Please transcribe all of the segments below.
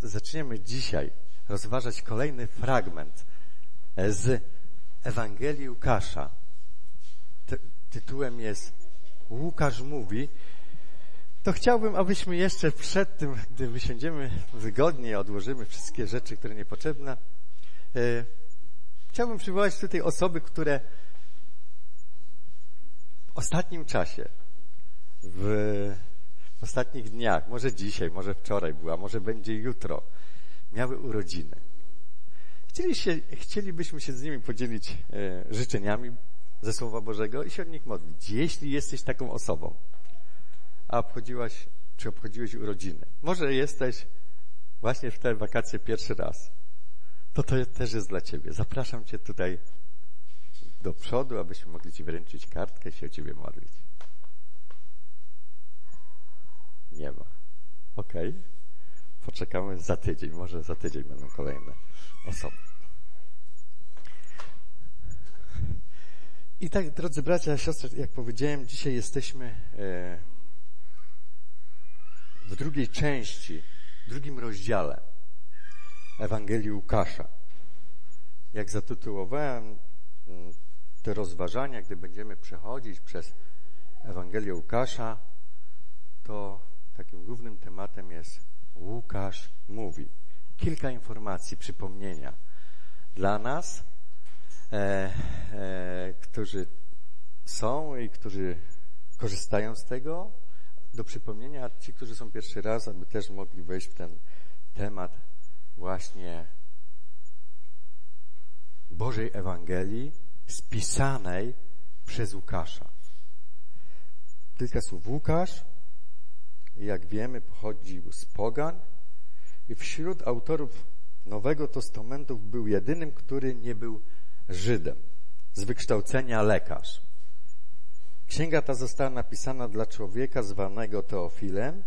zaczniemy dzisiaj rozważać kolejny fragment z Ewangelii Łukasza. Tytułem jest Łukasz mówi. To chciałbym, abyśmy jeszcze przed tym, gdy wysiądziemy wygodnie, odłożymy wszystkie rzeczy, które niepotrzebne, chciałbym przywołać tutaj osoby, które w ostatnim czasie, w ostatnich dniach, może dzisiaj, może wczoraj była, może będzie jutro, miały urodziny. Chcielibyśmy się z nimi podzielić życzeniami ze Słowa Bożego i się od nich modlić. Jeśli jesteś taką osobą, a obchodziłaś, czy obchodziłeś urodziny, może jesteś właśnie w te wakacje pierwszy raz, to też jest dla Ciebie. Zapraszam Cię tutaj do przodu, abyśmy mogli Ci wręczyć kartkę i się o Ciebie modlić. Nie ma. Okej. Poczekamy za tydzień. Może za tydzień będą kolejne osoby. I tak, drodzy bracia i siostry, jak powiedziałem, dzisiaj jesteśmy w drugiej części, w drugim rozdziale Ewangelii Łukasza. Jak zatytułowałem te rozważania, gdy będziemy przechodzić przez Ewangelię Łukasza, to takim głównym tematem jest Łukasz mówi. Kilka informacji, przypomnienia dla nas, którzy są i którzy korzystają z tego, do przypomnienia, a ci, którzy są pierwszy raz, aby też mogli wejść w ten temat właśnie Bożej Ewangelii spisanej przez Łukasza. Kilka słów. Łukasz, jak wiemy, pochodził z pogan i wśród autorów Nowego Testamentu był jedynym, który nie był Żydem, z wykształcenia lekarz. Księga ta została napisana dla człowieka zwanego Teofilem,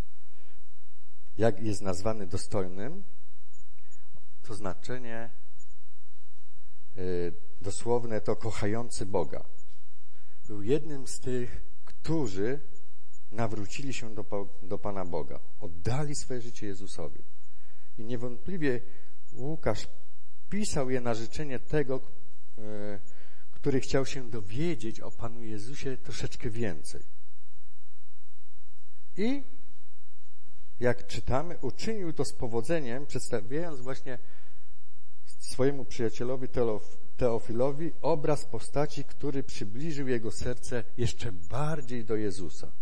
jak jest nazwany dostojnym, to znaczenie dosłowne to kochający Boga. Był jednym z tych, którzy nawrócili się do Pana Boga, oddali swoje życie Jezusowi. I niewątpliwie Łukasz pisał je na życzenie tego, który chciał się dowiedzieć o Panu Jezusie troszeczkę więcej. I jak czytamy, uczynił to z powodzeniem, przedstawiając właśnie swojemu przyjacielowi Teofilowi obraz postaci, który przybliżył jego serce jeszcze bardziej do Jezusa.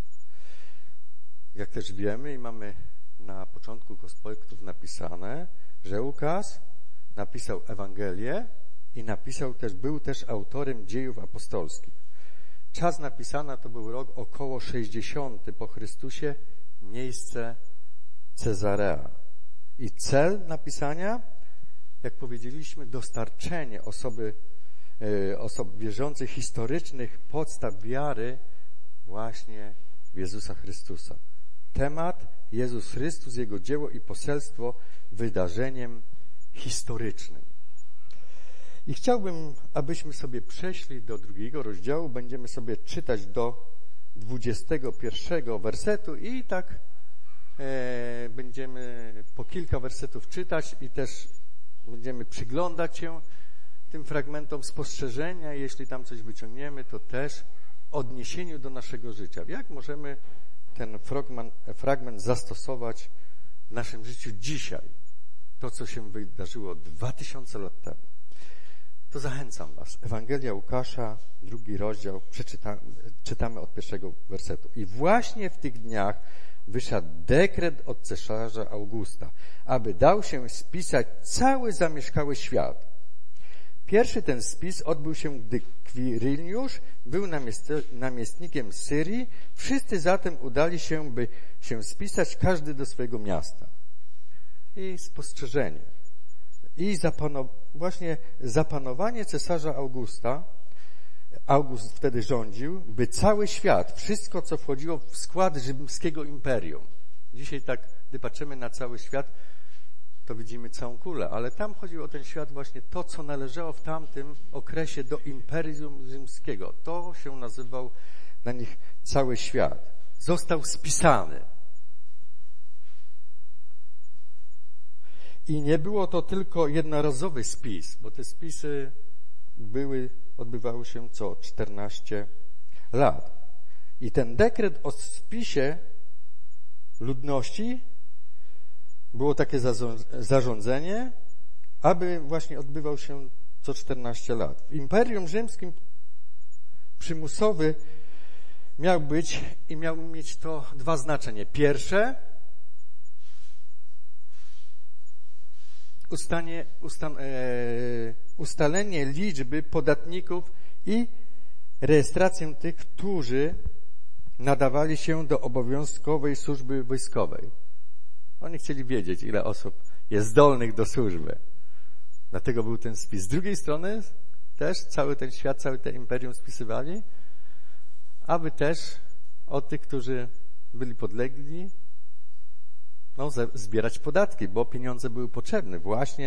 Jak też wiemy i mamy na początku konspektów napisane, że Łukasz napisał Ewangelię i był też autorem dziejów apostolskich. Czas napisania to był rok około 60 po Chrystusie, miejsce Cezarea. I cel napisania, jak powiedzieliśmy, dostarczenie osób wierzących historycznych podstaw wiary właśnie w Jezusa Chrystusa. Temat Jezus Chrystus, Jego dzieło i poselstwo wydarzeniem historycznym. I chciałbym, abyśmy sobie przeszli do drugiego rozdziału. Będziemy sobie czytać do 21 wersetu i tak będziemy po kilka wersetów czytać i też będziemy przyglądać się tym fragmentom spostrzeżenia. Jeśli tam coś wyciągniemy, to też w odniesieniu do naszego życia. Jak możemy ten fragment zastosować w naszym życiu dzisiaj? To, co się wydarzyło 2000 lat temu. To zachęcam Was. Ewangelia Łukasza, 2 rozdział, czytamy od 1 wersetu. I właśnie w tych dniach wyszedł dekret od cesarza Augusta, aby dał się spisać cały zamieszkały świat. Pierwszy ten spis odbył się, gdy Kwiriniusz był namiestnikiem Syrii. Wszyscy zatem udali się, by się spisać, każdy do swojego miasta. I spostrzeżenie. I właśnie zapanowanie cesarza Augusta, August wtedy rządził, by cały świat, wszystko co wchodziło w skład rzymskiego imperium. Dzisiaj tak, gdy patrzymy na cały świat, to widzimy całą kulę, ale tam chodziło o ten świat właśnie to, co należało w tamtym okresie do imperium rzymskiego. To się nazywał dla nich cały świat. Został spisany. I nie było to tylko jednorazowy spis, bo te spisy odbywały się co 14 lat. I ten dekret o spisie ludności było takie zarządzenie, aby właśnie odbywał się co 14 lat. W Imperium Rzymskim przymusowy miał być i miał mieć to dwa znaczenia. Pierwsze, ustalenie liczby podatników i rejestrację tych, którzy nadawali się do obowiązkowej służby wojskowej. Oni chcieli wiedzieć, ile osób jest zdolnych do służby. Dlatego był ten spis. Z drugiej strony też cały ten świat, całe te imperium spisywali, aby też od tych, którzy byli podlegli, zbierać podatki, bo pieniądze były potrzebne właśnie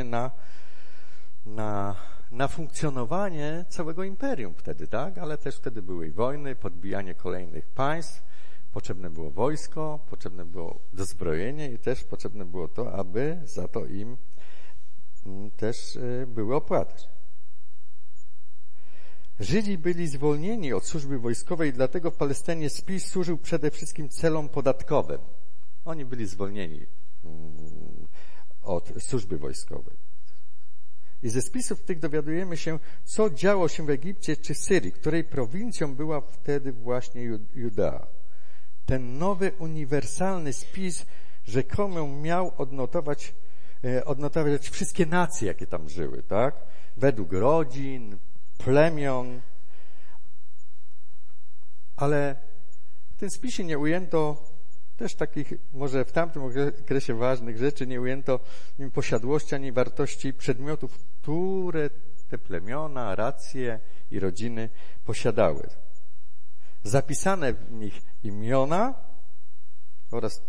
na funkcjonowanie całego imperium wtedy, tak? Ale też wtedy były wojny, podbijanie kolejnych państw, potrzebne było wojsko, potrzebne było dozbrojenie i też potrzebne było to, aby za to im też były opłaty. Żydzi byli zwolnieni od służby wojskowej, dlatego w Palestynie spis służył przede wszystkim celom podatkowym. Oni byli zwolnieni od służby wojskowej. I ze spisów tych dowiadujemy się, co działo się w Egipcie czy Syrii, której prowincją była wtedy właśnie Judea. Ten nowy, uniwersalny spis rzekomo miał odnotować wszystkie nacje, jakie tam żyły, tak? Według rodzin, plemion. Ale w tym spisie nie ujęto też takich, może w tamtym okresie ważnych rzeczy, nie ujęto nim posiadłości ani wartości przedmiotów, które te plemiona, racje i rodziny posiadały. Zapisane w nich imiona oraz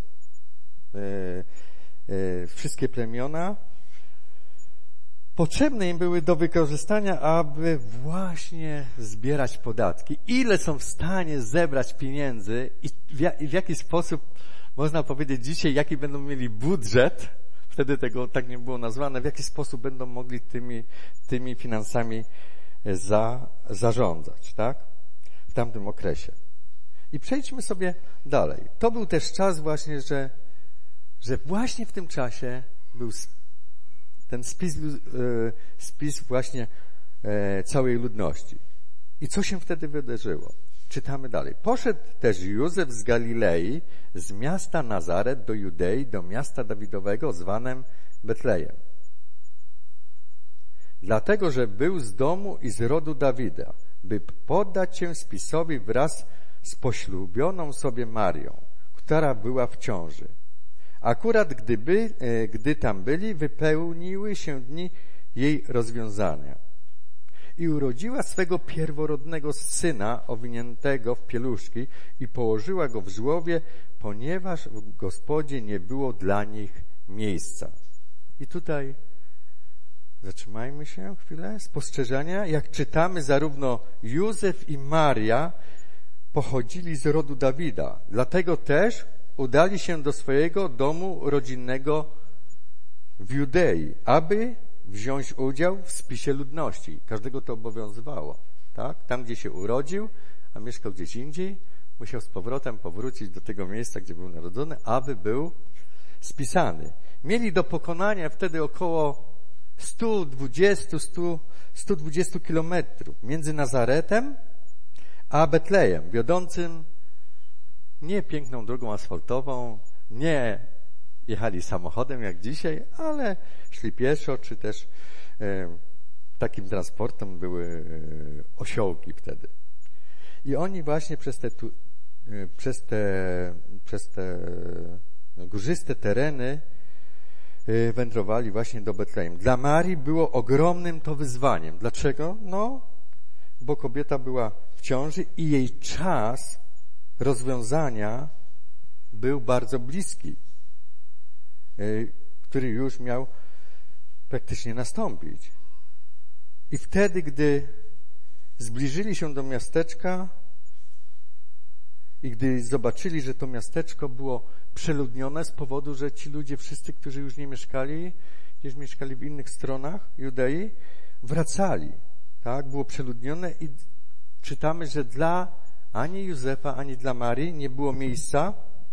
wszystkie plemiona potrzebne im były do wykorzystania, aby właśnie zbierać podatki. Ile są w stanie zebrać pieniędzy i w jaki sposób, można powiedzieć dzisiaj, jaki będą mieli budżet, wtedy tego tak nie było nazwane, w jaki sposób będą mogli tymi finansami zarządzać, tak? W tamtym okresie. I przejdźmy sobie dalej. To był też czas właśnie, że właśnie w tym czasie był ten spis właśnie całej ludności. I co się wtedy wydarzyło? Czytamy dalej. Poszedł też Józef z Galilei, z miasta Nazaret do Judei, do miasta Dawidowego, zwanym Betlejem. Dlatego, że był z domu i z rodu Dawida, by poddać się spisowi wraz z poślubioną sobie Marią, która była w ciąży. Akurat gdy tam byli, wypełniły się dni jej rozwiązania. I urodziła swego pierworodnego syna, owiniętego w pieluszki, i położyła go w żłobie, ponieważ w Gospodzie nie było dla nich miejsca. I tutaj zatrzymajmy się chwilę. Spostrzeżenia, jak czytamy, zarówno Józef i Maria pochodzili z rodu Dawida. Dlatego też udali się do swojego domu rodzinnego w Judei, aby wziąć udział w spisie ludności. Każdego to obowiązywało, tak? Tam, gdzie się urodził, a mieszkał gdzieś indziej, musiał z powrotem powrócić do tego miejsca, gdzie był narodzony, aby był spisany. Mieli do pokonania wtedy około 120 kilometrów między Nazaretem a Betlejem, wiodącym nie piękną drogą asfaltową, nie jechali samochodem jak dzisiaj, ale szli pieszo, czy też takim transportem były osiołki wtedy. I oni właśnie przez te górzyste tereny wędrowali właśnie do Betlejem. Dla Marii było ogromnym to wyzwaniem. Dlaczego? Bo kobieta była w ciąży i jej czas rozwiązania był bardzo bliski, który już miał praktycznie nastąpić. I wtedy, gdy zbliżyli się do miasteczka i gdy zobaczyli, że to miasteczko było przeludnione z powodu, że ci ludzie wszyscy, którzy już nie mieszkali, gdzieś mieszkali w innych stronach Judei, wracali. Tak? Było przeludnione i czytamy, że dla ani Józefa, ani dla Marii nie było miejsca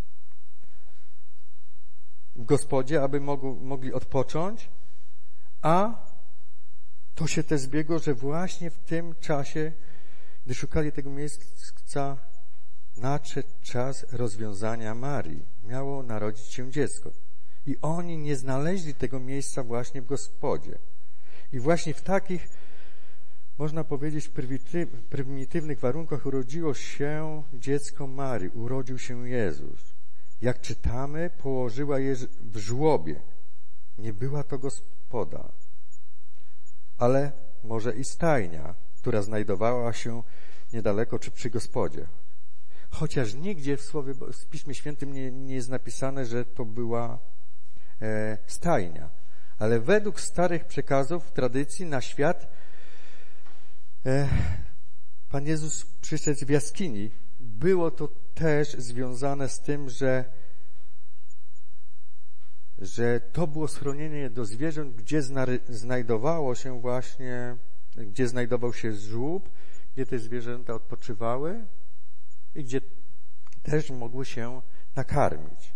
w gospodzie, aby mogli odpocząć, a to się też zbiegło, że właśnie w tym czasie, gdy szukali tego miejsca, nadszedł czas rozwiązania Marii. Miało narodzić się dziecko. I oni nie znaleźli tego miejsca właśnie w gospodzie. I właśnie w takich, można powiedzieć, prymitywnych warunkach urodziło się dziecko Marii, urodził się Jezus. Jak czytamy, położyła je w żłobie. Nie była to gospoda, ale może i stajnia, która znajdowała się niedaleko czy przy gospodzie. Chociaż nigdzie w Piśmie Świętym nie jest napisane, że to była stajnia. Ale według starych przekazów, tradycji na świat Pan Jezus przyszedł w jaskini. Było to też związane z tym, że to było schronienie do zwierząt, gdzie znajdowało się właśnie, gdzie znajdował się żłób, gdzie te zwierzęta odpoczywały i gdzie też mogły się nakarmić.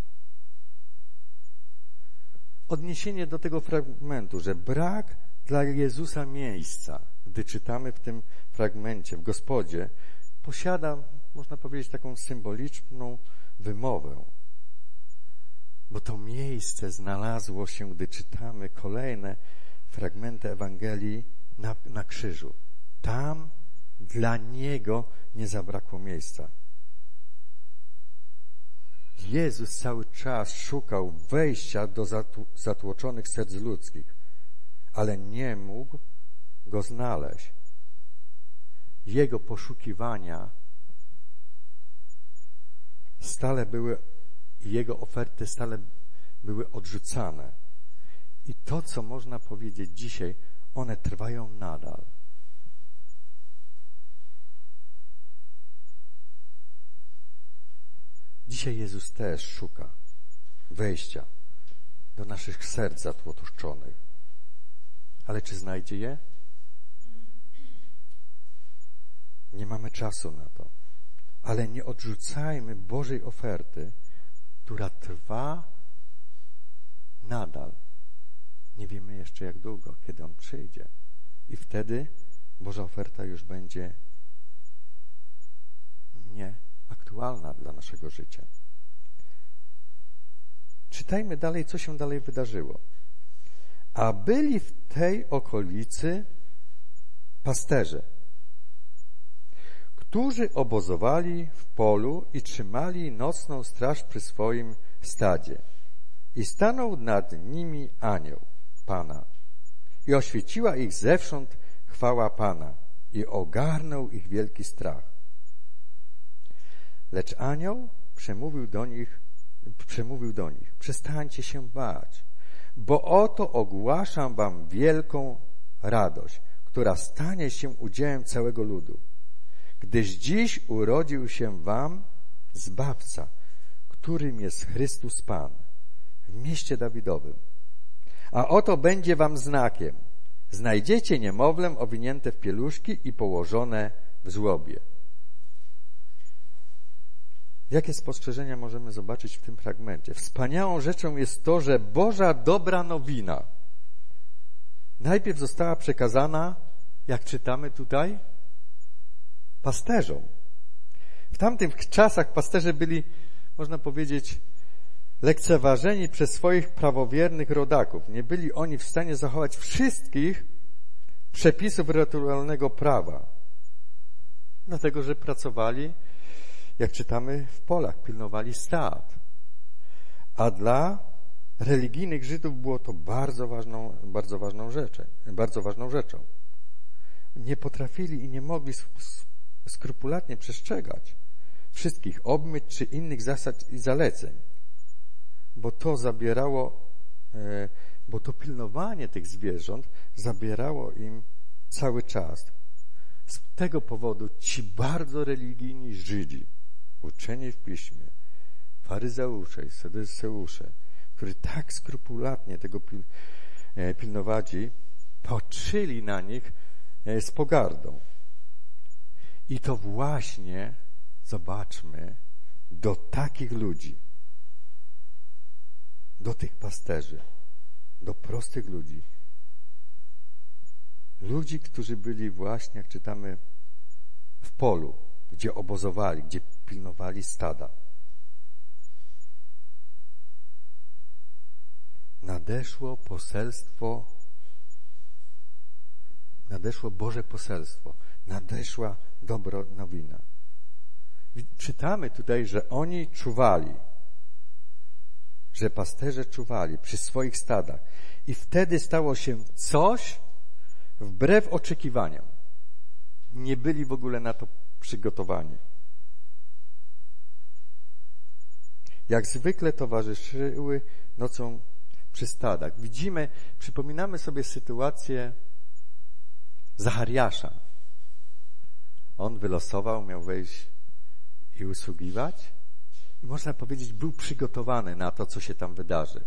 Odniesienie do tego fragmentu, że brak dla Jezusa miejsca, gdy czytamy w tym fragmencie, w gospodzie, posiada, można powiedzieć, taką symboliczną wymowę. Bo to miejsce znalazło się, gdy czytamy kolejne fragmenty Ewangelii na krzyżu. Tam dla Niego nie zabrakło miejsca. Jezus cały czas szukał wejścia do zatłoczonych serc ludzkich, ale nie mógł go znaleźć. Jego poszukiwania stale były, jego oferty stale były odrzucane. I to, co można powiedzieć dzisiaj, one trwają nadal. Dzisiaj Jezus też szuka wejścia do naszych serc zatłoczonych. Ale czy znajdzie je? Nie mamy czasu na to. Ale nie odrzucajmy Bożej oferty, która trwa nadal. Nie wiemy jeszcze jak długo, kiedy On przyjdzie. I wtedy Boża oferta już będzie nieaktualna dla naszego życia. Czytajmy dalej, co się dalej wydarzyło. A byli w tej okolicy pasterze, którzy obozowali w polu i trzymali nocną straż przy swoim stadzie. I stanął nad nimi anioł Pana i oświeciła ich zewsząd chwała Pana i ogarnął ich wielki strach. Lecz anioł przemówił do nich, przestańcie się bać, bo oto ogłaszam wam wielką radość, która stanie się udziałem całego ludu. Gdyż dziś urodził się wam Zbawca, którym jest Chrystus Pan, w mieście Dawidowym. A oto będzie wam znakiem. Znajdziecie niemowlę owinięte w pieluszki i położone w żłobie. Jakie spostrzeżenia możemy zobaczyć w tym fragmencie? Wspaniałą rzeczą jest to, że Boża dobra nowina najpierw została przekazana, jak czytamy tutaj, pasterzom. W tamtych czasach pasterze byli, można powiedzieć, lekceważeni przez swoich prawowiernych rodaków. Nie byli oni w stanie zachować wszystkich przepisów rytualnego prawa. Dlatego, że pracowali, jak czytamy, w polach, pilnowali stad. A dla religijnych Żydów było to bardzo ważną rzeczą. Nie potrafili i nie mogli skrupulatnie przestrzegać wszystkich obmyć czy innych zasad i zaleceń, bo to pilnowanie tych zwierząt zabierało im cały czas. Z tego powodu ci bardzo religijni Żydzi, uczeni w Piśmie, faryzeusze i saduceusze, którzy tak skrupulatnie tego pilnowali, patrzyli na nich z pogardą. I to właśnie, zobaczmy, do takich ludzi, do tych pasterzy, do prostych ludzi, ludzi, którzy byli właśnie, jak czytamy, w polu, gdzie obozowali, gdzie pilnowali stada. Nadeszło Boże poselstwo, nadeszła dobra nowina. Czytamy tutaj, że oni czuwali, że pasterze czuwali przy swoich stadach i wtedy stało się coś wbrew oczekiwaniom. Nie byli w ogóle na to przygotowani. Jak zwykle towarzyszyły nocą przy stadach. Przypominamy sobie sytuację Zachariasza. On wylosował, miał wejść i usługiwać i można powiedzieć, był przygotowany na to, co się tam wydarzy.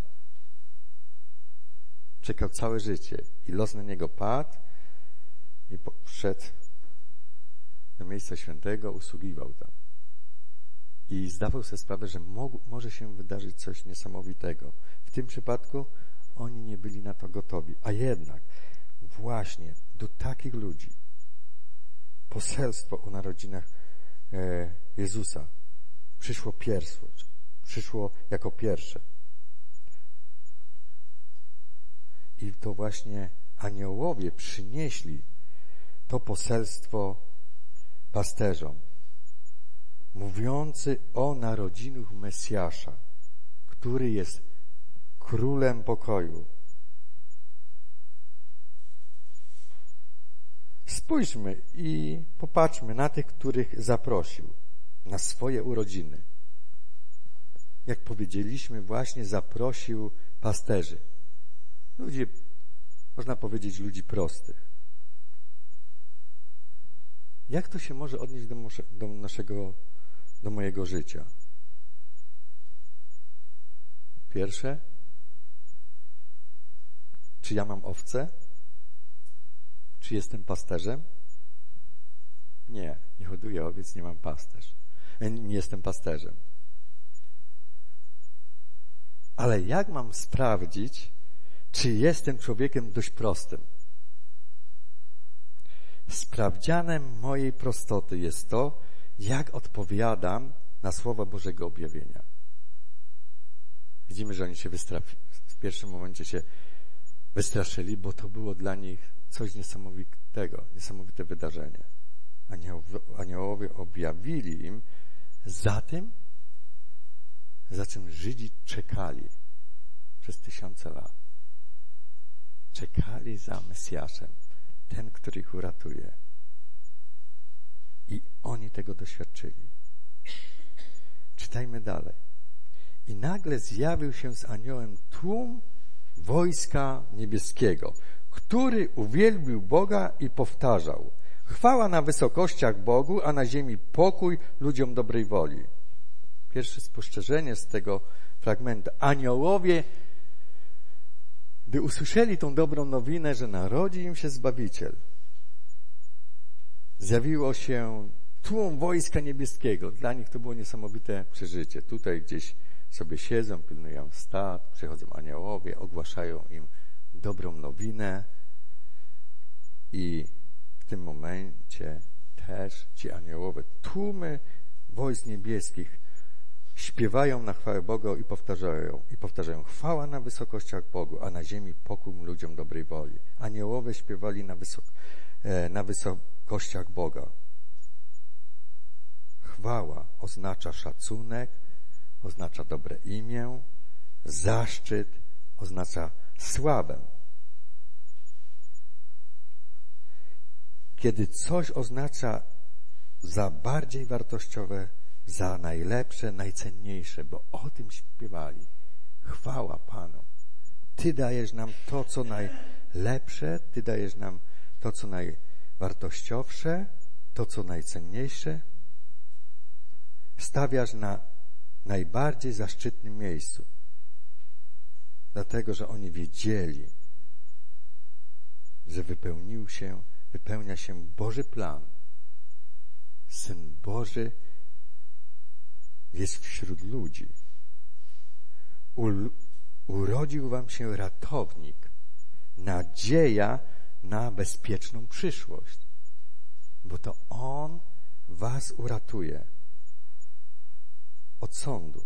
Czekał całe życie i los na niego padł i wszedł do miejsca świętego, usługiwał tam. I zdawał sobie sprawę, że może się wydarzyć coś niesamowitego. W tym przypadku oni nie byli na to gotowi. A jednak właśnie do takich ludzi poselstwo o narodzinach Jezusa przyszło jako pierwsze. I to właśnie aniołowie przynieśli to poselstwo pasterzom, mówiący o narodzinach Mesjasza, który jest królem pokoju. Spójrzmy i popatrzmy na tych, których zaprosił na swoje urodziny. Jak powiedzieliśmy, właśnie zaprosił pasterzy. Ludzi, można powiedzieć, ludzi prostych. Jak to się może odnieść do mojego życia? Pierwsze, czy ja mam owce? Czy jestem pasterzem? Nie hoduję owiec, nie jestem pasterzem. Ale jak mam sprawdzić, czy jestem człowiekiem dość prostym? Sprawdzianem mojej prostoty jest to, jak odpowiadam na słowa Bożego objawienia. Widzimy, że oni się w pierwszym momencie się wystraszyli, bo to było dla nich coś niesamowitego, niesamowite wydarzenie. Aniołowie objawili im za czym Żydzi czekali przez 1000 lat. Czekali za Mesjaszem, ten, który ich uratuje. I oni tego doświadczyli. Czytajmy dalej. I nagle zjawił się z aniołem tłum wojska niebieskiego, który uwielbił Boga i powtarzał: chwała na wysokościach Bogu, a na ziemi pokój ludziom dobrej woli. Pierwsze spostrzeżenie z tego fragmentu. Aniołowie, gdy usłyszeli tą dobrą nowinę, że narodzi im się Zbawiciel, zjawiło się tłum wojska niebieskiego. Dla nich to było niesamowite przeżycie. Tutaj gdzieś sobie siedzą, pilnują stad, przychodzą aniołowie, ogłaszają im dobrą nowinę i w tym momencie też ci aniołowie, tłumy wojsk niebieskich śpiewają na chwałę Boga i powtarzają chwała na wysokościach Bogu, a na ziemi pokój ludziom dobrej woli. Aniołowie śpiewali na wysokościach Boga. Chwała oznacza szacunek, oznacza dobre imię, zaszczyt oznacza sławę. Kiedy coś oznacza za bardziej wartościowe, za najlepsze, najcenniejsze, bo o tym śpiewali. Chwała Panu. Ty dajesz nam to, co najlepsze, Ty dajesz nam to, co najwartościowsze, to, co najcenniejsze. Stawiasz na najbardziej zaszczytnym miejscu. Dlatego, że oni wiedzieli, że wypełnia się Boży plan. Syn Boży jest wśród ludzi. Urodził wam się ratownik, nadzieja na bezpieczną przyszłość, bo to On was uratuje od sądu.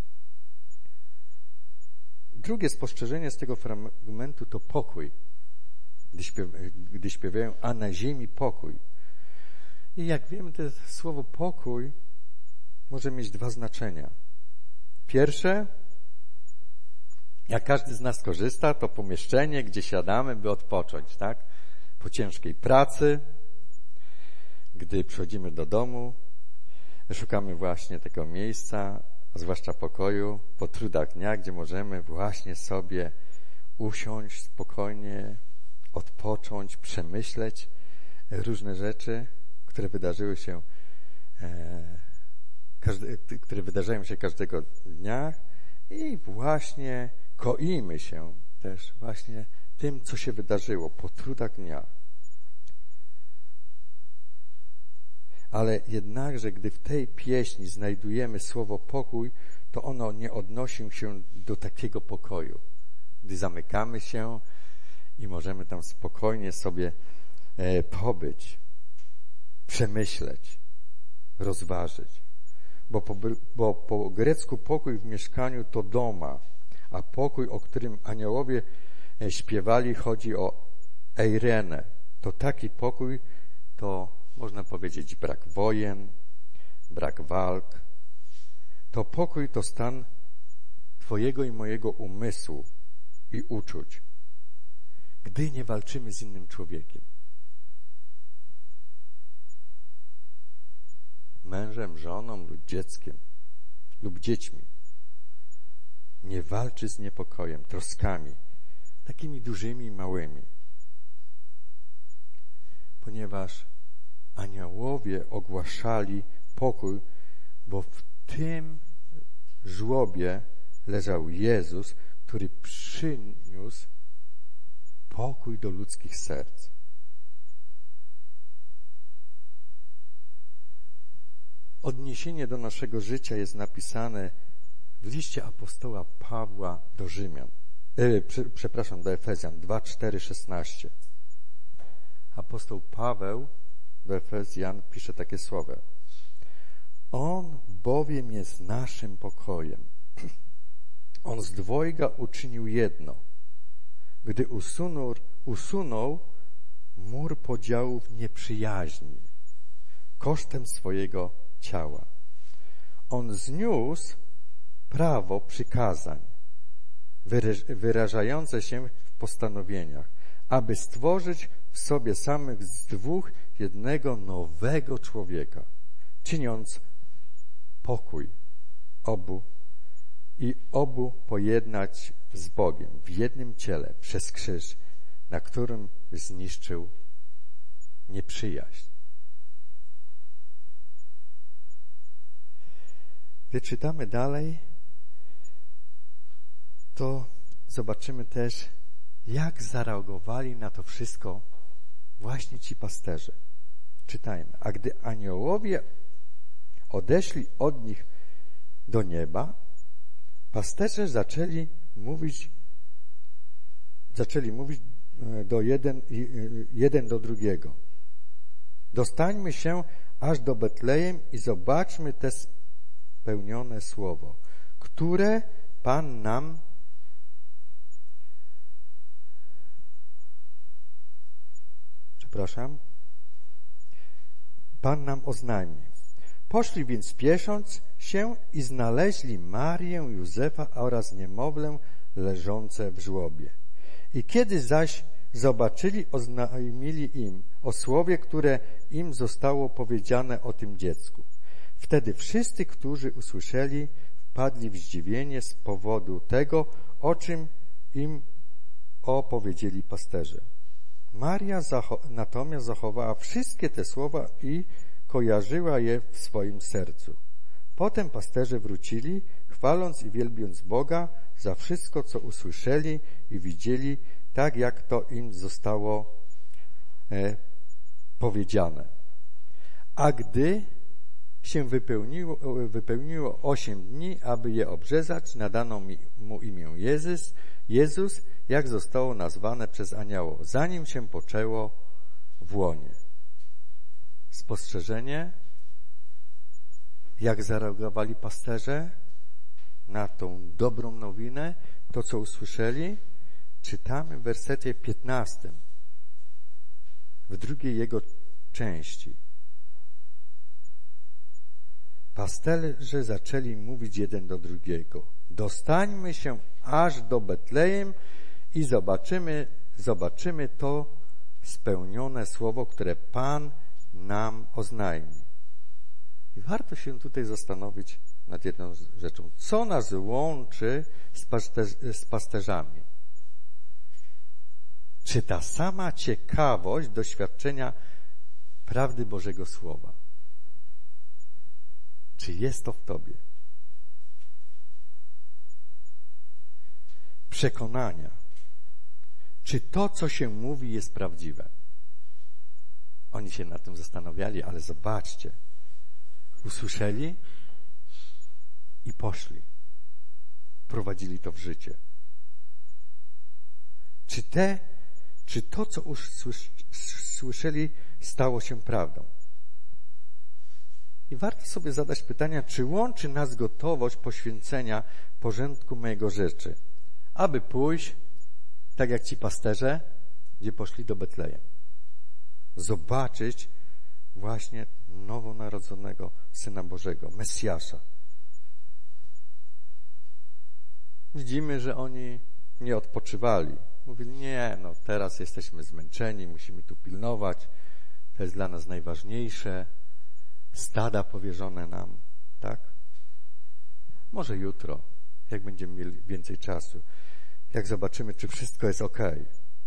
Drugie spostrzeżenie z tego fragmentu to pokój, gdy śpiewają, a na ziemi pokój. I jak wiemy, to słowo pokój może mieć dwa znaczenia. Pierwsze, jak każdy z nas korzysta, to pomieszczenie, gdzie siadamy, by odpocząć, tak? Po ciężkiej pracy, gdy przychodzimy do domu, szukamy właśnie tego miejsca, a zwłaszcza pokoju, po trudach dnia, gdzie możemy właśnie sobie usiąść spokojnie, odpocząć, przemyśleć różne rzeczy, które wydarzyły się, które wydarzają się każdego dnia i właśnie koimy się też właśnie tym, co się wydarzyło po trudach dnia. Ale jednakże, gdy w tej pieśni znajdujemy słowo pokój, to ono nie odnosi się do takiego pokoju, gdy zamykamy się i możemy tam spokojnie sobie pobyć, przemyśleć, rozważyć. Bo po grecku pokój w mieszkaniu to doma, a pokój, o którym aniołowie śpiewali, chodzi o eirenę. To taki pokój, to można powiedzieć brak wojen, brak walk. To pokój to stan twojego i mojego umysłu i uczuć, gdy nie walczymy z innym człowiekiem. Mężem, żoną lub dzieckiem, lub dziećmi. Nie walczy z niepokojem, troskami, takimi dużymi i małymi. Ponieważ aniołowie ogłaszali pokój, bo w tym żłobie leżał Jezus, który przyniósł pokój do ludzkich serc. Odniesienie do naszego życia jest napisane w liście apostoła Pawła do Rzymian, do Efezjan 2:4-16. Apostoł Paweł do Efezjan pisze takie słowa: On bowiem jest naszym pokojem. On z dwojga uczynił jedno, gdy usunął mur podziałów nieprzyjaźni kosztem swojego ciała. On zniósł prawo przykazań wyrażające się w postanowieniach, aby stworzyć w sobie samych z dwóch jednego nowego człowieka, czyniąc pokój obu pojednać z Bogiem w jednym ciele przez krzyż, na którym zniszczył nieprzyjaźń. Gdy czytamy dalej, to zobaczymy też, jak zareagowali na to wszystko właśnie ci pasterze. Czytajmy. A gdy aniołowie odeszli od nich do nieba, pasterze zaczęli mówić jeden do drugiego: dostańmy się aż do Betlejem i zobaczmy te spełnione słowo, które Pan nam oznajmi. Poszli więc spiesząc się i znaleźli Marię, Józefa oraz niemowlę leżące w żłobie. I kiedy zaś zobaczyli, oznajmili im o słowie, które im zostało powiedziane o tym dziecku. Wtedy wszyscy, którzy usłyszeli, wpadli w zdziwienie z powodu tego, o czym im opowiedzieli pasterze. Maria natomiast zachowała wszystkie te słowa i kojarzyła je w swoim sercu. Potem pasterze wrócili, chwaląc i wielbiąc Boga za wszystko, co usłyszeli i widzieli, tak jak to im zostało powiedziane. A gdy się wypełniło 8 dni, aby je obrzezać, nadano mu imię Jezus, jak zostało nazwane przez anioła, zanim się poczęło w łonie. Spostrzeżenie, jak zareagowali pasterze na tą dobrą nowinę, to co usłyszeli, czytamy w wersecie 15, w drugiej jego części. Pasterze zaczęli mówić jeden do drugiego: dostańmy się aż do Betlejem i zobaczymy to spełnione słowo, które Pan nam oznajmi. I warto się tutaj zastanowić nad jedną rzeczą. Co nas łączy z pasterzami? Czy ta sama ciekawość doświadczenia prawdy Bożego Słowa? Czy jest to w tobie? Przekonania. Czy to, co się mówi, jest prawdziwe? Oni się nad tym zastanawiali, ale zobaczcie. Usłyszeli i poszli. Prowadzili to w życie. Czy to, co słyszeli, stało się prawdą? I warto sobie zadać pytania, czy łączy nas gotowość poświęcenia porządku mojego rzeczy, aby pójść, tak jak ci pasterze, gdzie poszli do Betlejem. Zobaczyć właśnie nowonarodzonego Syna Bożego, Mesjasza. Widzimy, że oni nie odpoczywali. Mówili, nie, teraz jesteśmy zmęczeni, musimy tu pilnować, to jest dla nas najważniejsze. Stada powierzone nam, tak? Może jutro, jak będziemy mieli więcej czasu, jak zobaczymy, czy wszystko jest okej.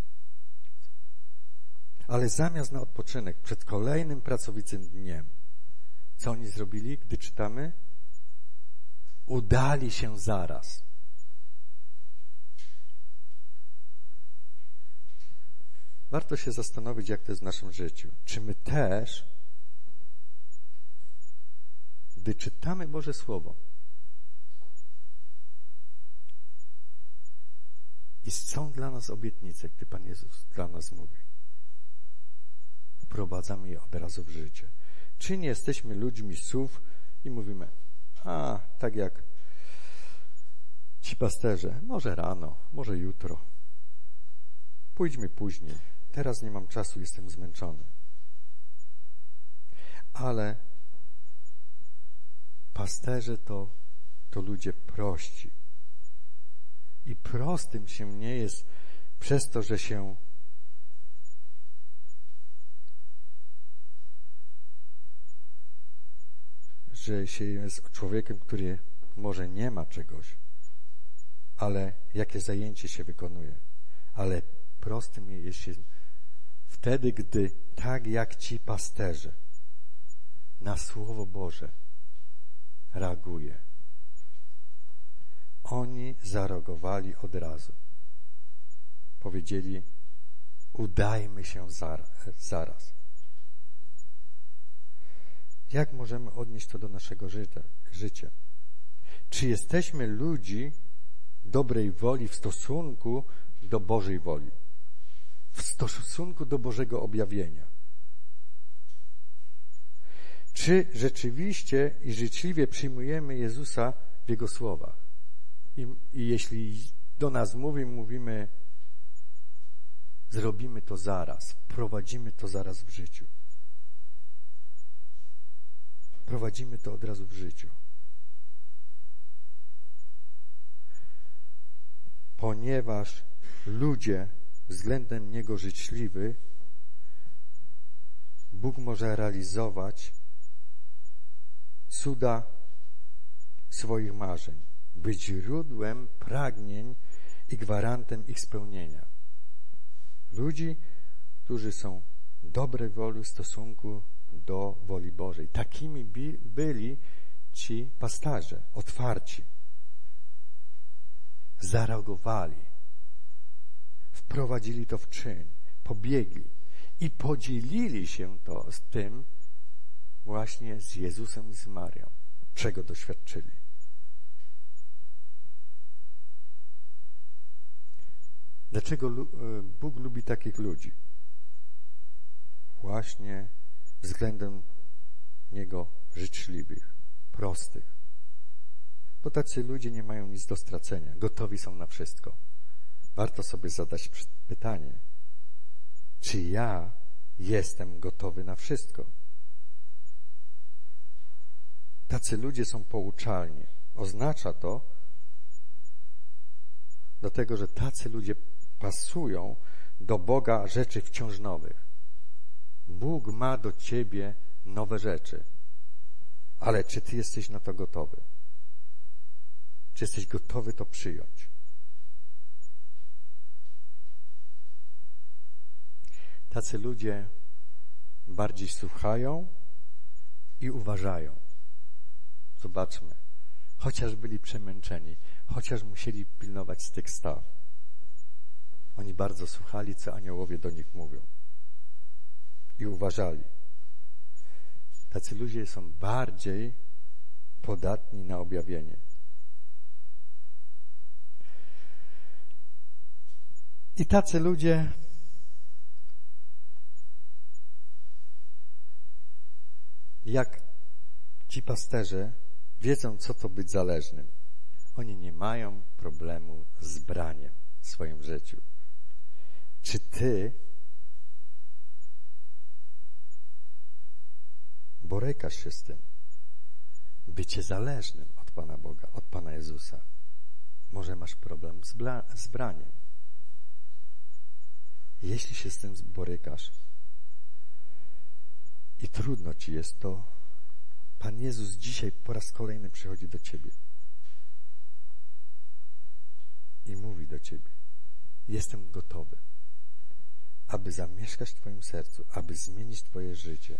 Ale zamiast na odpoczynek, przed kolejnym pracowitym dniem, co oni zrobili, gdy czytamy? Udali się zaraz. Warto się zastanowić, jak to jest w naszym życiu. Czy my też, gdy czytamy Boże Słowo i są dla nas obietnice, gdy Pan Jezus dla nas mówi, wprowadzamy je od razu w życie. Czy nie jesteśmy ludźmi słów i mówimy, tak jak ci pasterze, może rano, może jutro, pójdźmy później, teraz nie mam czasu, jestem zmęczony. Ale pasterze to ludzie prości. I prostym się nie jest przez to, że się jest człowiekiem, który może nie ma czegoś, ale jakie zajęcie się wykonuje. Ale prostym jest się wtedy, gdy tak jak ci pasterze na Słowo Boże reaguje. Oni zareagowali od razu. Powiedzieli, udajmy się zaraz. Jak możemy odnieść to do naszego życia? Czy jesteśmy ludzi dobrej woli w stosunku do Bożej woli? W stosunku do Bożego objawienia? Czy rzeczywiście i życzliwie przyjmujemy Jezusa w Jego słowach? I jeśli do nas mówimy, zrobimy to zaraz, prowadzimy to zaraz w życiu. Prowadzimy to od razu w życiu. Ponieważ ludzie względem Niego życzliwi, Bóg może realizować cuda swoich marzeń, być źródłem pragnień i gwarantem ich spełnienia. Ludzi, którzy są dobrej woli w stosunku do woli Bożej. Takimi byli ci pasterze, otwarci. Zareagowali. Wprowadzili to w czyn. Pobiegli. i podzielili się z tym właśnie z Jezusem i z Marią, czego doświadczyli. Dlaczego Bóg lubi takich ludzi? Właśnie względem Niego życzliwych, prostych. Bo tacy ludzie nie mają nic do stracenia, gotowi są na wszystko. Warto sobie zadać pytanie, czy ja jestem gotowy na wszystko? Tacy ludzie są pouczalni. Oznacza to, dlatego, że tacy ludzie pasują do Boga rzeczy wciąż nowych. Bóg ma do ciebie nowe rzeczy. Ale czy ty jesteś na to gotowy? Czy jesteś gotowy to przyjąć? Tacy ludzie bardziej słuchają i uważają. Zobaczmy. Chociaż byli przemęczeni, chociaż musieli pilnować z tych staw, oni bardzo słuchali, co aniołowie do nich mówią. I uważali. Tacy ludzie są bardziej podatni na objawienie. I tacy ludzie jak ci pasterze wiedzą, co to być zależnym. Oni nie mają problemu z braniem w swoim życiu. Czy ty borykasz się z tym? Bycie zależnym od Pana Boga, od Pana Jezusa. Może masz problem z braniem. Jeśli się z tym borykasz i trudno ci jest to, Pan Jezus dzisiaj po raz kolejny przychodzi do ciebie i mówi do ciebie: jestem gotowy, aby zamieszkać w twoim sercu, aby zmienić twoje życie.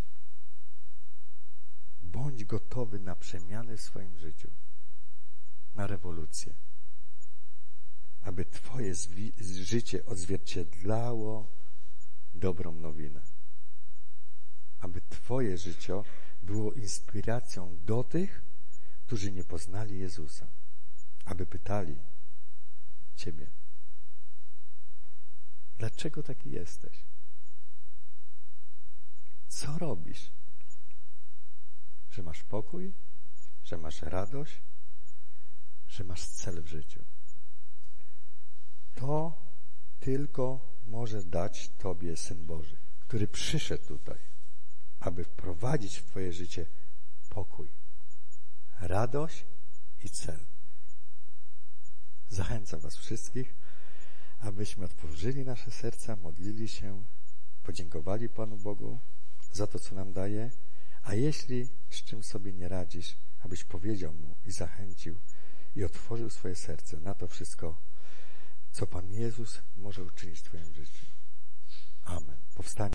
Bądź gotowy na przemiany w swoim życiu, na rewolucję, aby twoje życie odzwierciedlało dobrą nowinę, aby twoje życie było inspiracją do tych, którzy nie poznali Jezusa, aby pytali ciebie: dlaczego taki jesteś? Co robisz? Że masz pokój? Że masz radość? Że masz cel w życiu? To tylko może dać tobie Syn Boży, który przyszedł tutaj, aby wprowadzić w twoje życie pokój, radość i cel. Zachęcam was wszystkich, abyśmy otworzyli nasze serca, modlili się, podziękowali Panu Bogu za to, co nam daje, a jeśli z czym sobie nie radzisz, abyś powiedział Mu i zachęcił i otworzył swoje serce na to wszystko, co Pan Jezus może uczynić w twoim życiu. Amen. Powstańmy.